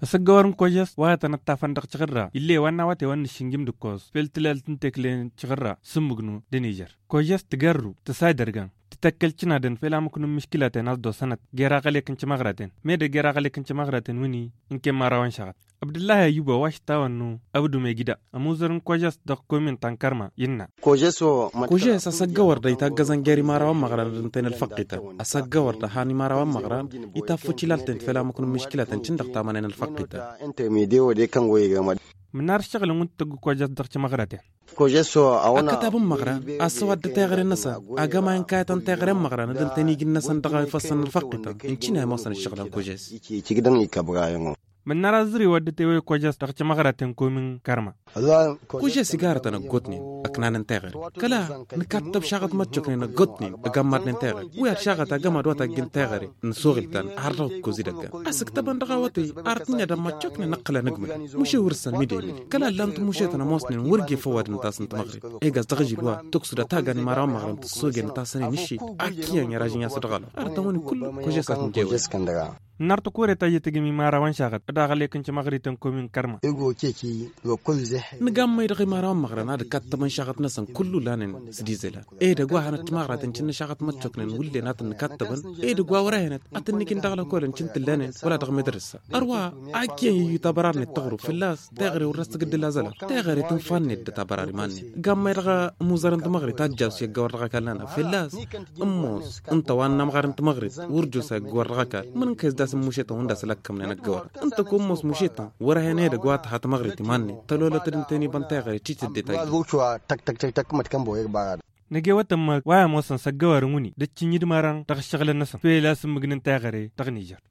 asagawar kojas wata na tafandaq chigarra ille wanna wate wan shingim dukos peltilal tinteklen chigarra sumugnu de Niger kojas tigarru tasaidargan تتكلتنا دن فلا ممكن مشكلة نصدو سنة جراغلي كنت مغراتين ميدا جراغلي كنت مغراتين وني إنكي ماراوان شغط عبد الله يوبا واش تاوانو أبدو ميجدا أموزرن كوجاس دق كومين تانكرما ينا كوجاس أساقور دا يتاقزان جاري ماراوان مغران تين الفقيتا أساقور دا هاني ماراوان مغران يتافو تلالتين فلا ممكن مشكلة تندق تامانين الفقيتا انت ميديو دي كان ويغا من نار الشغل وانتقو كوجاس دق مغراتين كوجاسو أونا أكتاب مغران أسواد تغير النسا أقاما إن كايتان تغير مغران دل تنيجي النسا دغا يفصل الفقيتا إنشينا موصل الشغل كوجاس يكيدن يكبرايو من نار الزري ودتي وي كوجاس دق مغراتين كومين كارما كوجاس سيجارة نقطني أكنان نتغير كلا نكتب شغط متشكني نقطني أقامات نتغير ويا شغط أقامات واتا جنتغير نسوغلتان عرض كوزيدك أسكتبان دغاوتي أرتني دم متشكني نقل نجمل مش ورسن ميدي كلا لانت مشيتنا موصني ورقي فواد نتاس نتمغري إيجاز تغجي الوا تقصد تاغاني مرام مغرم تسوغي نتاسني نشي أكيان يا راجين يا صدغالا أرتوني كل كوجاس نجيوي نارتو كوري تاجي تجمي ماراوان شغط أداغلي كنت مغريتن كومين كارما نقام يدغي مرام مغران هذا كتب من شغط نسن كله لانن سديزلا إيه دقوا هنت مغرات إنشن شغط متشكنن ولي نات نكتبن إيه دقوا وراهنت أتني كن دغلا كول إنشن تلانن ولا دغ مدرسة أروا أكيد يتبررني تغرو في اللاس تغري ورست قد لازلا تغري تنفني تتبرر ماني قام يدغى موزرن تمغري تاجاس يقور رغا كلنا في اللاس أموس أنت وانا مغرن تمغري ورجوس يقور رغا كل من كيس داس مشيتا ونداس لك من الجوار أنت كوموس مشيتا وراهني دقوا تحت مغري تماني تلولا تنتني بنتغري تيجي ديتاي تك متكم بويك بعد نجي وتم ويا موسن سجوا رموني ده تشيني دماران تغشغل الناس في لازم مجنن تاغري تغنيجر